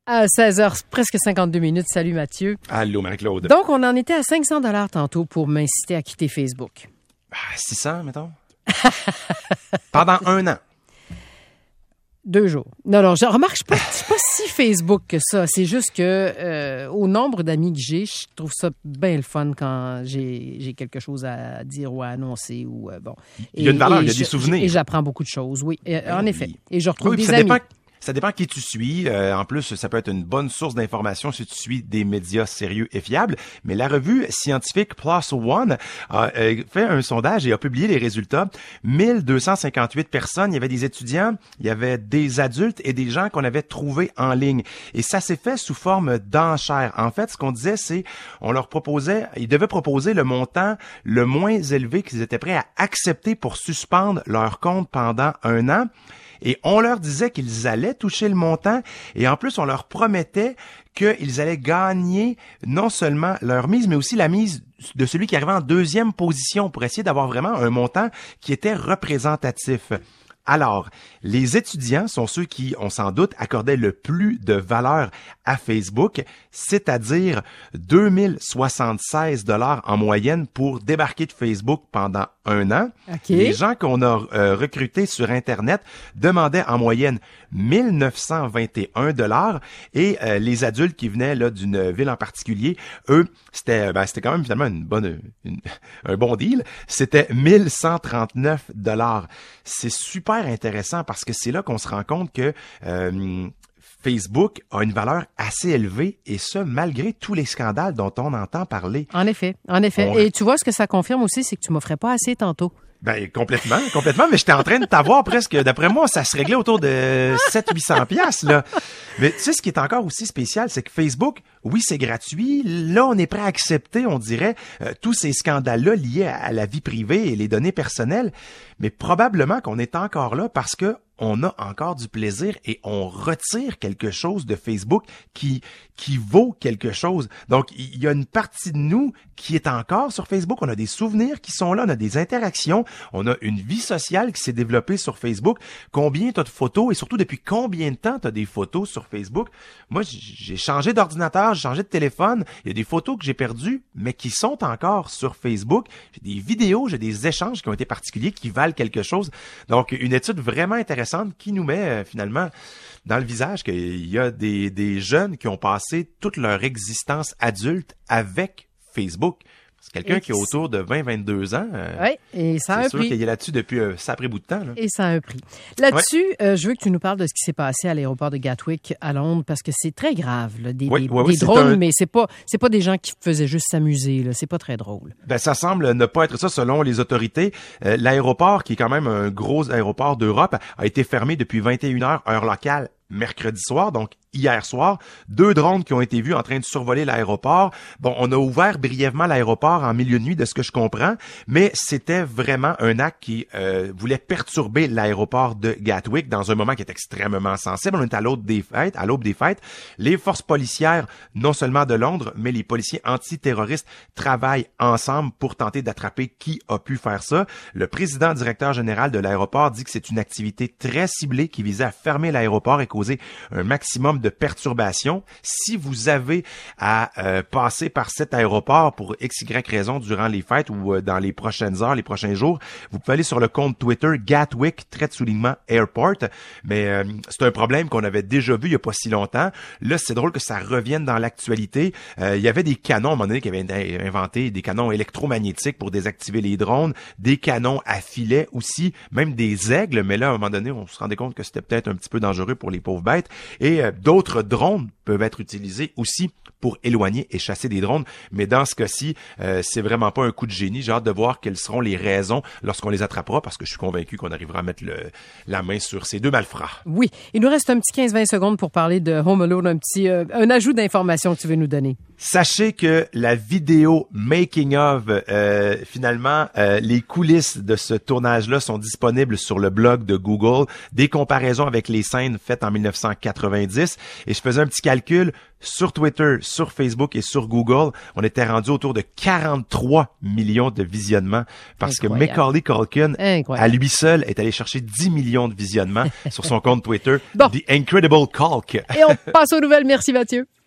À 16h, presque 52 minutes. Salut Mathieu. Allô Marie-Claude. Donc, on en était à 500 $ tantôt pour m'inciter à quitter Facebook. 600, mettons. Pendant 1 an. 2 jours. Non, je remarque, je suis pas si Facebook que ça. C'est juste que au nombre d'amis que j'ai, je trouve ça bien le fun quand j'ai quelque chose à dire ou à annoncer. Ou bon. Il y a une valeur, il y a des souvenirs. Et j'apprends beaucoup de choses, oui. En effet. Et je retrouve oui, des amis. Ça dépend qui tu suis. En plus, ça peut être une bonne source d'information si tu suis des médias sérieux et fiables. Mais la revue scientifique PLOS ONE a fait un sondage et a publié les résultats. 1258 personnes, il y avait des étudiants, il y avait des adultes et des gens qu'on avait trouvés en ligne. Et ça s'est fait sous forme d'enchères. En fait, ce qu'on disait, c'est on leur proposait, ils devaient proposer le montant le moins élevé qu'ils étaient prêts à accepter pour suspendre leur compte pendant 1 an. Et on leur disait qu'ils allaient toucher le montant et en plus, on leur promettait qu'ils allaient gagner non seulement leur mise, mais aussi la mise de celui qui arrivait en 2e position pour essayer d'avoir vraiment un montant qui était représentatif. Alors, les étudiants sont ceux qui, on s'en doute, accordaient le plus de valeur à Facebook, c'est-à-dire 2076 $ en moyenne pour débarquer de Facebook pendant 1 an. Okay. Les gens qu'on a recrutés sur Internet demandaient en moyenne 1921 $ et les adultes qui venaient là d'une ville en particulier, eux, c'était quand même finalement un bon deal. C'était 1139 $. C'est super intéressant parce que c'est là qu'on se rend compte que Facebook a une valeur assez élevée et ça, malgré tous les scandales dont on entend parler. En effet. Et tu vois, ce que ça confirme aussi, c'est que tu m'offrais pas assez tantôt. Ben, complètement, mais j'étais en train de t'avoir presque, d'après moi, ça se réglait autour de 700-800 $, là. Mais tu sais, ce qui est encore aussi spécial, c'est que Facebook, oui, c'est gratuit. Là, on est prêt à accepter, on dirait, tous ces scandales-là liés à la vie privée et les données personnelles. Mais probablement qu'on est encore là parce que on a encore du plaisir et on retire quelque chose de Facebook qui vaut quelque chose. Donc, il y a une partie de nous qui est encore sur Facebook. On a des souvenirs qui sont là, on a des interactions, on a une vie sociale qui s'est développée sur Facebook. Combien tu as de photos et surtout depuis combien de temps tu as des photos sur Facebook? Moi, j'ai changé d'ordinateur, j'ai changé de téléphone. Il y a des photos que j'ai perdues, mais qui sont encore sur Facebook. J'ai des vidéos, j'ai des échanges qui ont été particuliers, qui valent quelque chose. Donc, une étude vraiment intéressante qui nous met finalement dans le visage qu'il y a des jeunes qui ont passé toute leur existence adulte avec Facebook. C'est quelqu'un qui a autour de 20-22 ans. Oui, et ça a un prix. C'est sûr qu'il est là-dessus depuis un sacré bout de temps. Là. Et ça a un prix. Là-dessus, je veux que tu nous parles de ce qui s'est passé à l'aéroport de Gatwick à Londres parce que c'est très grave, là, des drones, mais c'est pas des gens qui faisaient juste s'amuser. Là, c'est pas très drôle. Ben, ça semble ne pas être ça selon les autorités. L'aéroport, qui est quand même un gros aéroport d'Europe, a été fermé depuis 21h heure locale mercredi soir, donc hier soir. 2 drones qui ont été vus en train de survoler l'aéroport. Bon, on a ouvert brièvement l'aéroport en milieu de nuit, de ce que je comprends, mais c'était vraiment un acte qui voulait perturber l'aéroport de Gatwick dans un moment qui est extrêmement sensible. On est à l'aube des fêtes. Les forces policières, non seulement de Londres, mais les policiers antiterroristes travaillent ensemble pour tenter d'attraper qui a pu faire ça. Le président directeur général de l'aéroport dit que c'est une activité très ciblée qui visait à fermer l'aéroport et causer un maximum de perturbations. Si vous avez à passer par cet aéroport pour XY raison durant les fêtes ou dans les prochaines heures, les prochains jours, vous pouvez aller sur le compte Twitter Gatwick _Airport. Mais c'est un problème qu'on avait déjà vu il y a pas si longtemps. Là, c'est drôle que ça revienne dans l'actualité. Il y avait des canons à un moment donné qui avaient inventé des canons électromagnétiques pour désactiver les drones, des canons à filet aussi, même des aigles. Mais là, à un moment donné, on se rendait compte que c'était peut-être un petit peu dangereux pour les pauvres bêtes. Et d'autres drones peuvent être utilisés aussi pour éloigner et chasser des drones. Mais dans ce cas-ci, c'est vraiment pas un coup de génie. J'ai hâte de voir quelles seront les raisons lorsqu'on les attrapera parce que je suis convaincu qu'on arrivera à mettre la main sur ces 2 malfrats. Oui. Il nous reste un petit 15-20 secondes pour parler de Home Alone, un ajout d'informations que tu veux nous donner. Sachez que la vidéo making of, finalement, les coulisses de ce tournage-là sont disponibles sur le blog de Google. Des comparaisons avec les scènes faites en 1990. Et je faisais un petit calcul calcul, sur Twitter, sur Facebook et sur Google, on était rendu autour de 43 millions de visionnements parce Incroyable. que Macaulay Culkin, Incroyable. à lui seul, est allé chercher 10 millions de visionnements sur son compte Twitter. Bon. The Incredible Culk. Et on passe aux nouvelles. Merci Mathieu.